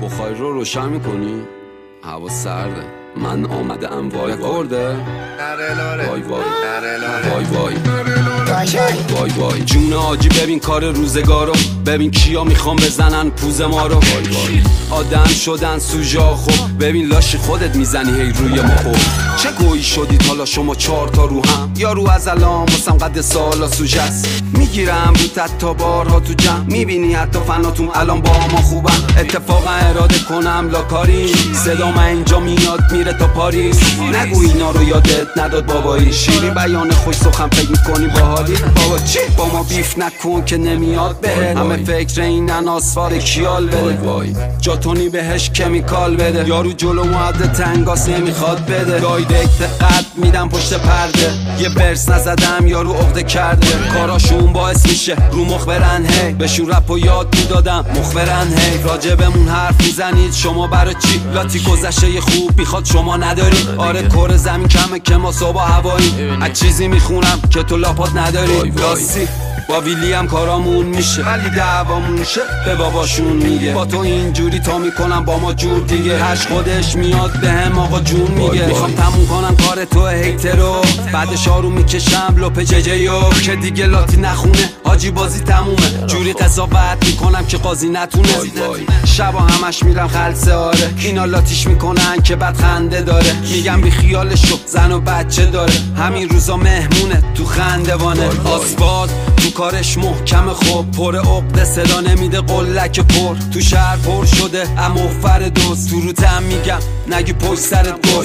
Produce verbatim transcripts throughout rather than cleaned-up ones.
بخاری رو روشن میکنی؟ هوا سرده، من آمدم وای کرده وای وای وای وای وای وای جون آجی ببین کار روزگارو، ببین کیا میخوام بزنن پوز ما رو. وای وای آدم شدن سوژا، خب ببین لاشی خودت میزنی هی روی ما. خب چه گویی شدید حالا شما چهار تا رو هم، یارو از الان واسم قد سالا سوژه است. میگیرم رو تت تا بارها تو جمع، میبینی حتی فناتون الان با ما خوبم. اتفاقا اراده کنم لاکاری، صدا من اینجا میاد میره تا پاریس. نگو اینا رو یادت نداد بابایی، شیری بیان خوش سخن فکر میکنی باحالی. بابا چی با ما بیف نکن که نمیاد بهت، همه فکر اینن آسفار کیال بده. جاتونی بهش کمیکال بده، یارو جلو معد تنگاس نمیخواد بده. دایرکت قد میدم پشت پرده، یه برس نزدم یارو عقده کرده. کاراشون باعث میشه رو مخبرن هی، بهشون رپ و یاد میدادم مخبرن هی. راجبمون حرف میزنید شما برای چی؟ لاتی گذشته یه خوب میخواد شما نداری. آره کره زمین کمه که ما صبح هوایی، از چیزی میخونم که تو لاپات نداری. راستی با ویلی هم کارامون میشه، ولی دعوامون میشه به باباشون میگه. با تو اینجوری تا میکنم با ما جور دیگه، هش خودش میاد به هم آقا جون میگه. میخوام تموم کنم کار تو هیترو، بعدش آرو میکشم لپ ججیو که دیگه لاتی نخونه حاجی بازی تمومه. جوری قضاوت میکنم که قاضی نتونه. شبا همش میرم خلصه آره، اینا لاتیش میکنن که بد خنده داره. میگم بی خیالشو زن و بچه داره، همین روزا مهمونه تو خندوانه. آسفالت تو کارش محکم، خوب پر عقده صدا نمیده قلک پر. تو شهر پر شده اما فر دوست، تو رو تم میگم نگی پشت سرت گفت.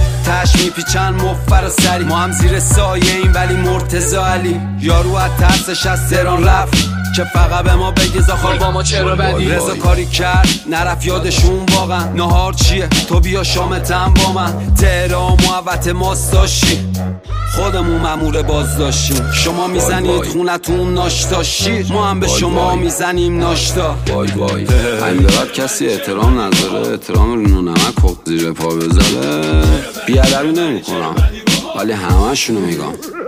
تش میپیچن مفر سری، ما هم زیر سایه این ولی مرتضی علی. یارو از ترسش از تهران رفت که فقط به ما بگی زاخار با ما چرا بدی. رضا کاری کرد نرف یادشون واقعا، نهار چیه تو بیا شامتم با من. تهران محوت ماست داشتی، خودمون مامور باز داشتیم. شما میزنید خونتون ناشتا شیر، ما هم به شما میزنیم ناشتا. وای وای همین بعد کسی احترام نذاره، احترام رو نمک خب زیر پا بذاره. بیادبی نمی کنم ولی همه شونو میگم،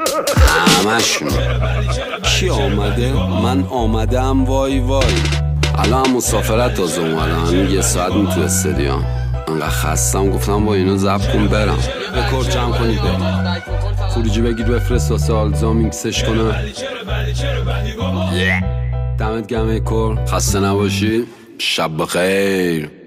همه شونو. کی آمده؟ من آمدم وای وای. الان مسافرت تازه اومدم، یه ساعت می تو استادیوم. انقدر خستم گفتم با اینو ضبط کن برم. رکورد جمع کنید بریم، خروجی بگیر بفرست واسه آلزا میکسش کنه. دمت گرم کور، خسته نباشی، شب بخیر.